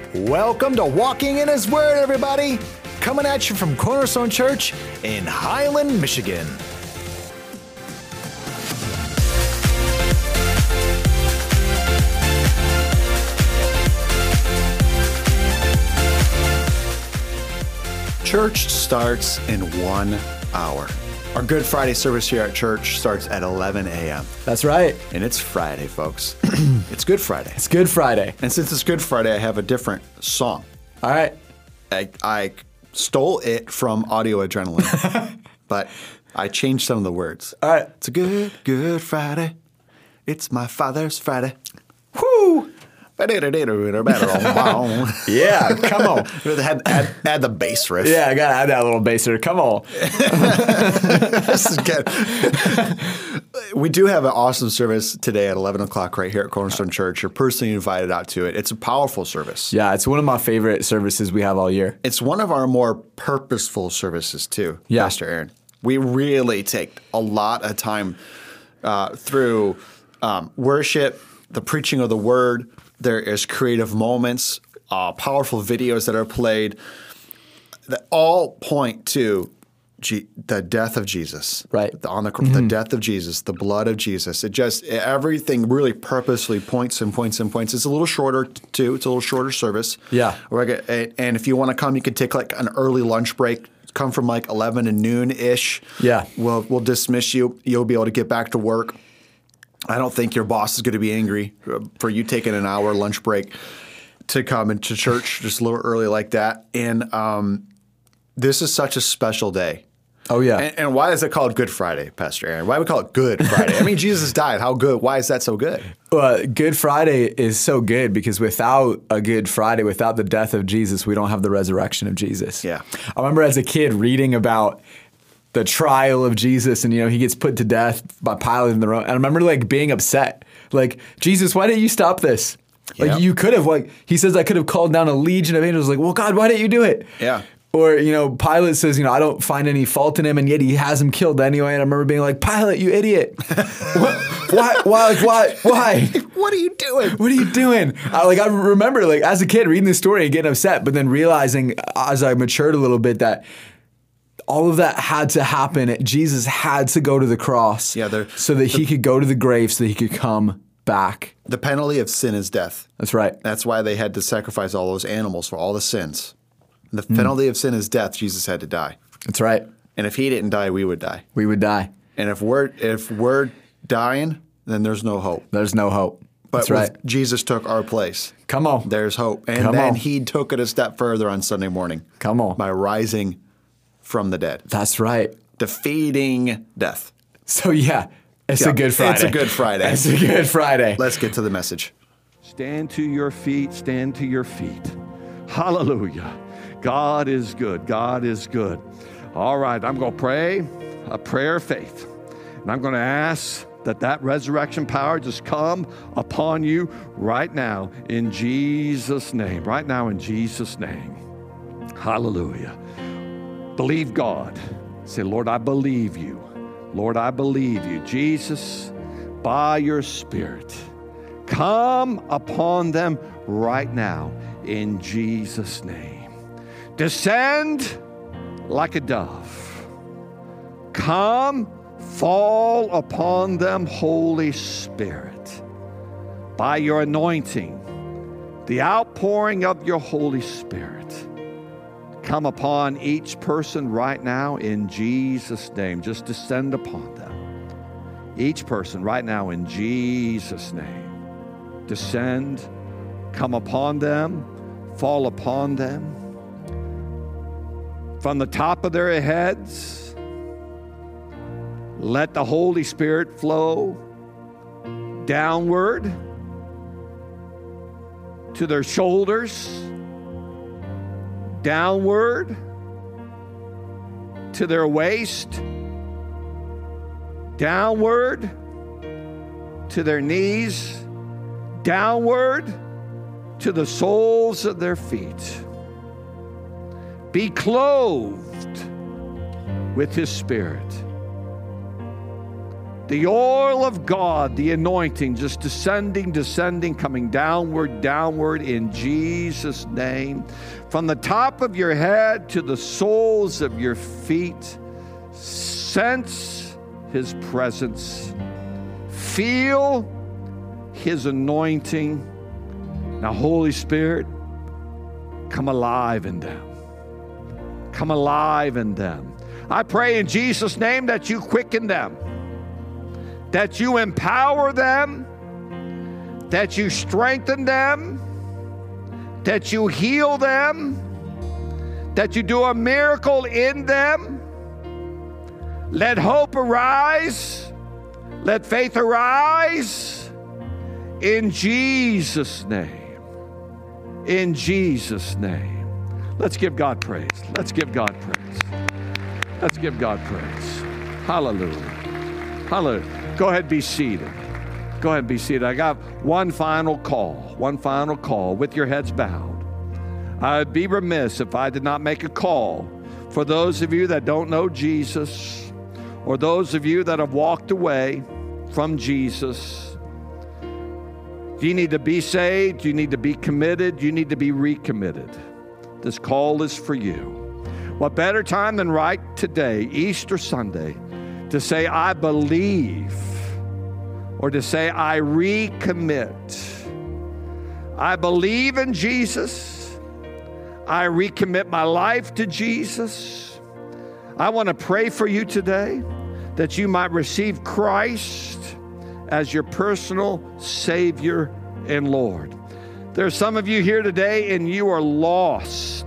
Welcome to Walking in His Word, everybody. Coming at you from Cornerstone Church in Highland, Michigan. Church starts in 1 hour. Our Good Friday service here at church starts at 11 a.m. That's right. And it's Friday, folks. It's Good Friday. It's Good Friday. And since it's Good Friday, I have a different song. All right. I stole it from Audio Adrenaline, but I changed some of the words. All right. It's a good Friday. It's my Father's Friday. Whoo! Yeah, come on. Add the bass riff. Yeah, I got to add that little bass there. Come on. This is good. We do have an awesome service today at 11 o'clock right here at Cornerstone Church. You're personally invited out to it. It's a powerful service. Yeah, it's one of my favorite services we have all year. It's one of our more purposeful services too, Yeah. Pastor Aaron. We really take a lot of time through worship, the preaching of the word. There is creative moments, powerful videos that are played that all point to the death of Jesus. Right. The death of Jesus, the blood of Jesus. Everything really purposely points and points and points. It's a little shorter too. It's a little shorter service. Yeah. And if you want to come, you can take like an early lunch break. Come from like 11 to noon-ish. Yeah. We'll dismiss you. You'll be able to get back to work. I don't think your boss is going to be angry for you taking an hour lunch break to come into church just a little early like that. And this is such a special day. Oh, yeah. And why is it called Good Friday, Pastor Aaron? Why do we call it Good Friday? I mean, Jesus died. How good? Why is that so good? Good Friday is so good because without a Good Friday, without the death of Jesus, we don't have the resurrection of Jesus. Yeah. I remember as a kid reading about the trial of Jesus, and he gets put to death by Pilate in the Rome. And I remember being upset, Jesus, why didn't you stop this? Yep. You could have, he says, I could have called down a legion of angels. Well, God, why didn't you do it? Yeah. Or Pilate says, I don't find any fault in him, and yet he has him killed anyway. And I remember being like, Pilate, you idiot! Why? What are you doing? What are you doing? I remember as a kid reading this story and getting upset, but then realizing as I matured a little bit that all of that had to happen. Jesus had to go to the cross so that he could go to the grave so that he could come back. The penalty of sin is death. That's right. That's why they had to sacrifice all those animals for all the sins. The penalty of sin is death. Jesus had to die. That's right. And if he didn't die, we would die. We would die. And if we're dying, then there's no hope. There's no hope. But That's right. Jesus took our place. Come on. There's hope. And then he took it a step further on Sunday morning. Come on. By rising from the dead. That's right. Defeating death. So it's a Good Friday. It's a Good Friday. It's a Good Friday. Let's get to the message. Stand to your feet. Stand to your feet. Hallelujah. God is good. God is good. All right, I'm going to pray a prayer of faith. And I'm going to ask that resurrection power just come upon you right now in Jesus' name. Right now in Jesus' name. Hallelujah. Believe God. Say, Lord, I believe you. Lord, I believe you. Jesus, by your Spirit, come upon them right now in Jesus' name. Descend like a dove. Come, fall upon them, Holy Spirit. By your anointing, the outpouring of your Holy Spirit, come upon each person right now in Jesus' name. Just descend upon them. Each person right now in Jesus' name. Descend, come upon them, fall upon them. From the top of their heads, let the Holy Spirit flow downward to their shoulders, downward to their waist, downward to their knees, downward to the soles of their feet. Be clothed with His Spirit. The oil of God, the anointing, just descending, coming downward in Jesus' name. From the top of your head to the soles of your feet, sense His presence. Feel His anointing. Now, Holy Spirit, come alive in them. Come alive in them. I pray in Jesus' name that you quicken them, that you empower them, that you strengthen them, that you heal them, that you do a miracle in them. Let hope arise. Let faith arise. In Jesus' name. In Jesus' name. Let's give God praise. Let's give God praise. Let's give God praise. Hallelujah. Hallelujah. Go ahead and be seated. Go ahead and be seated. I got one final call with your heads bowed. I'd be remiss if I did not make a call for those of you that don't know Jesus, or those of you that have walked away from Jesus. You need to be saved. You need to be committed. You need to be recommitted. This call is for you. What better time than right today, Easter Sunday, to say, I believe, or to say, I recommit. I believe in Jesus. I recommit my life to Jesus. I want to pray for you today that you might receive Christ as your personal Savior and Lord. There are some of you here today and you are lost,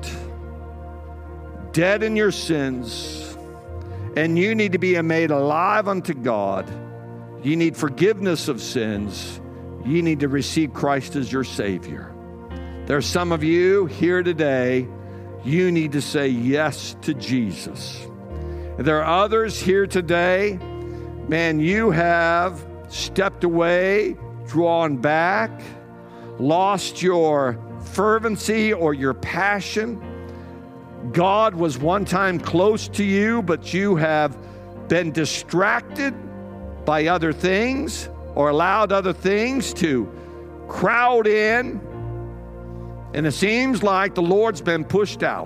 dead in your sins, and you need to be made alive unto God. You need forgiveness of sins. You need to receive Christ as your Savior. There are some of you here today, you need to say yes to Jesus. There are others here today, man, you have stepped away, drawn back, lost your fervency or your passion. God was one time close to you, but you have been distracted by other things or allowed other things to crowd in, and it seems like the Lord's been pushed out.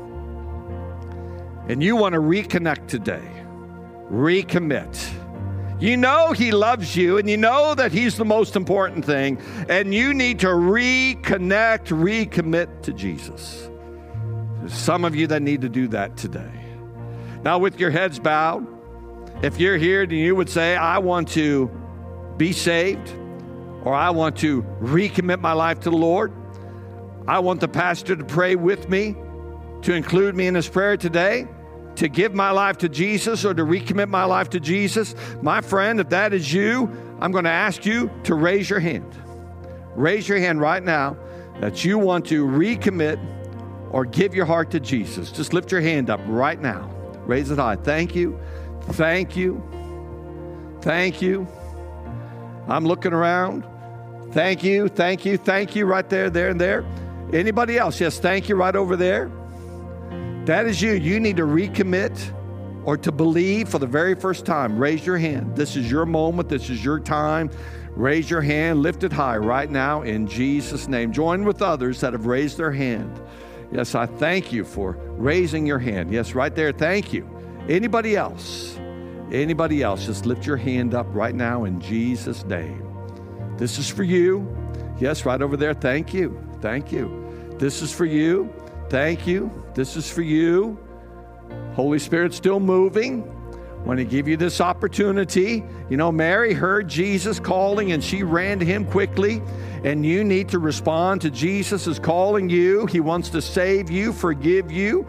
And you want to reconnect today, recommit. You know He loves you, and you know that He's the most important thing, and you need to reconnect, recommit to Jesus. There's some of you that need to do that today. Now, with your heads bowed, if you're here and you would say, I want to be saved, or I want to recommit my life to the Lord, I want the pastor to pray with me, to include me in his prayer today, to give my life to Jesus or to recommit my life to Jesus. My friend, if that is you, I'm going to ask you to raise your hand. Raise your hand right now that you want to recommit or give your heart to Jesus. Just lift your hand up right now. Raise it high. Thank you. Thank you. Thank you. I'm looking around. Thank you. Thank you. Thank you right there, there, and there. Anybody else? Yes, thank you right over there. That is you. You need to recommit or to believe for the very first time. Raise your hand. This is your moment. This is your time. Raise your hand. Lift it high right now in Jesus' name. Join with others that have raised their hand. Yes, I thank you for raising your hand. Yes, right there. Thank you. Anybody else? Anybody else? Just lift your hand up right now in Jesus' name. This is for you. Yes, right over there. Thank you. Thank you. This is for you. Thank you. This is for you. Holy Spirit's still moving. When He give you this opportunity, you know, Mary heard Jesus calling and she ran to Him quickly. And you need to respond to Jesus is calling you. He wants to save you, forgive you.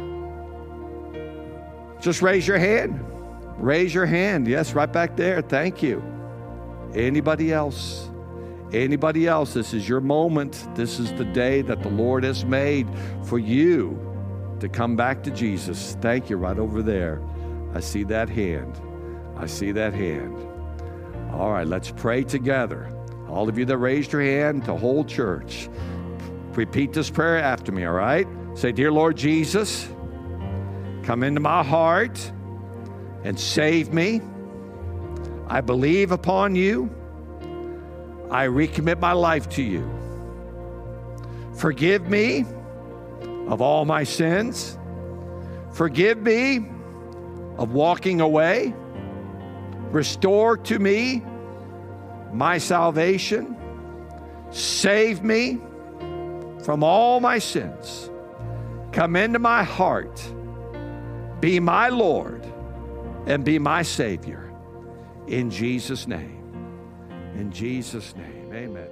Just raise your hand. Raise your hand. Yes, right back there. Thank you. Anybody else? Anybody else? This is your moment. This is the day that the Lord has made for you to come back to Jesus. Thank you right over there. I see that hand. I see that hand. All right, let's pray together. All of you that raised your hand, the whole church, repeat this prayer after me, all right? Say, Dear Lord Jesus, come into my heart and save me. I believe upon you. I recommit my life to you. Forgive me of all my sins. Forgive me of walking away. Restore to me my salvation. Save me from all my sins. Come into my heart. Be my Lord and be my Savior. In Jesus' name. In Jesus' name. Amen.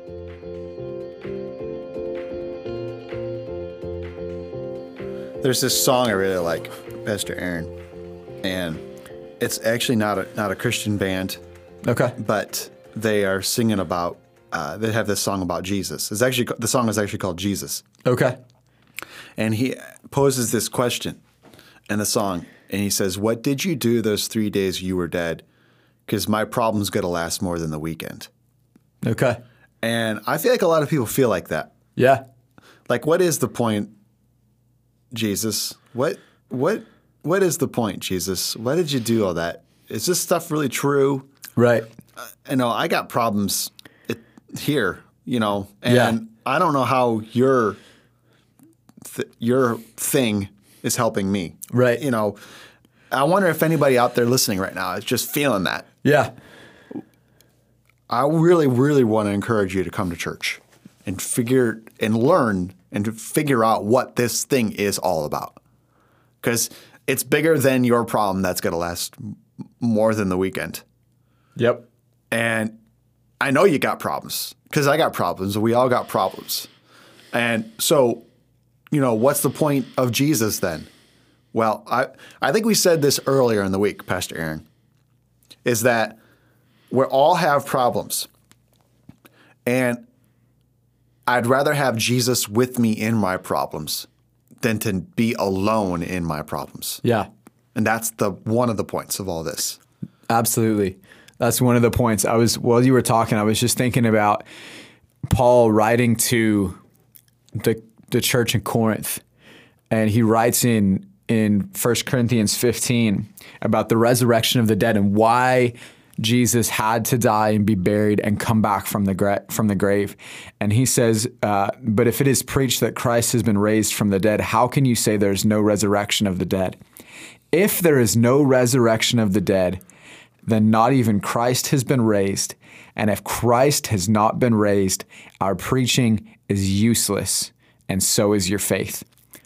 There's this song I really like, Pastor Aaron, and it's actually not a Christian band. Okay. But they are singing about, they have this song about Jesus. The song is actually called Jesus. Okay. And he poses this question in the song, and he says, what did you do those 3 days you were dead? Because my problem's going to last more than the weekend. Okay. And I feel like a lot of people feel like that. Yeah. Like, what is the point, Jesus? What is the point, Jesus? Why did you do all that? Is this stuff really true? Right. I got problems here, and I don't know how your thing is helping me. Right. I wonder if anybody out there listening right now is just feeling that. Yeah. I really, really want to encourage you to come to church and learn and to figure out what this thing is all about. Because it's bigger than your problem that's going to last more than the weekend. Yep. And I know you got problems because I got problems. We all got problems. And so, what's the point of Jesus then? Well, I think we said this earlier in the week, Pastor Aaron, is that we all have problems. And I'd rather have Jesus with me in my problems than to be alone in my problems. Yeah. And that's one of the points of all this. Absolutely. That's one of the points. While you were talking, I was just thinking about Paul writing to the church in Corinth. And he writes in 1 Corinthians 15 about the resurrection of the dead and why Jesus had to die and be buried and come back from the grave. And he says, but if it is preached that Christ has been raised from the dead, how can you say there's no resurrection of the dead? If there is no resurrection of the dead, then not even Christ has been raised. And if Christ has not been raised, our preaching is useless, and so is your faith.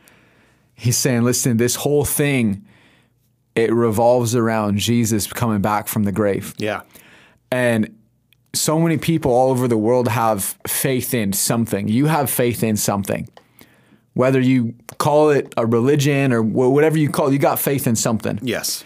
He's saying, listen, this whole thing, it revolves around Jesus coming back from the grave. Yeah. And so many people all over the world have faith in something. You have faith in something. Whether you call it a religion or whatever you call it, you got faith in something. Yes.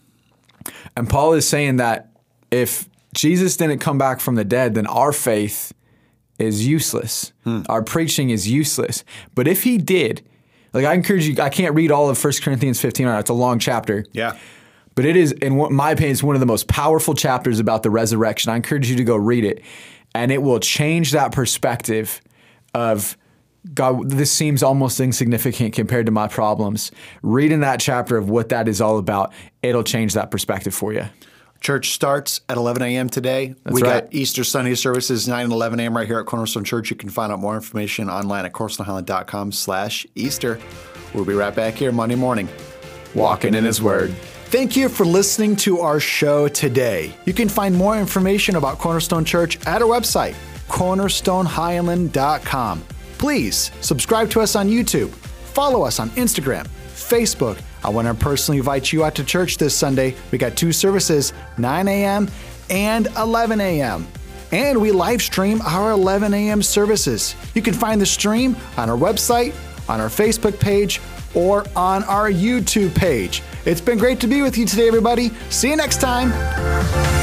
And Paul is saying that if Jesus didn't come back from the dead, then our faith is useless. Our preaching is useless. But if he did, like I encourage you, I can't read all of 1 Corinthians 15. It's a long chapter. Yeah. But it is, in my opinion, it's one of the most powerful chapters about the resurrection. I encourage you to go read it. And it will change that perspective of, God, this seems almost insignificant compared to my problems. Reading that chapter of what that is all about, it'll change that perspective for you. Church starts at 11 a.m. today. That's right. Got Easter Sunday services, 9 and 11 a.m. right here at Cornerstone Church. You can find out more information online at cornerstonehighland.com/Easter. We'll be right back here Monday morning, walking in His Word. Thank you for listening to our show today. You can find more information about Cornerstone Church at our website, cornerstonehighland.com. Please subscribe to us on YouTube. Follow us on Instagram, Facebook. I want to personally invite you out to church this Sunday. We got 2 services, 9 a.m. and 11 a.m. And we live stream our 11 a.m. services. You can find the stream on our website, on our Facebook page, or on our YouTube page. It's been great to be with you today, everybody. See you next time.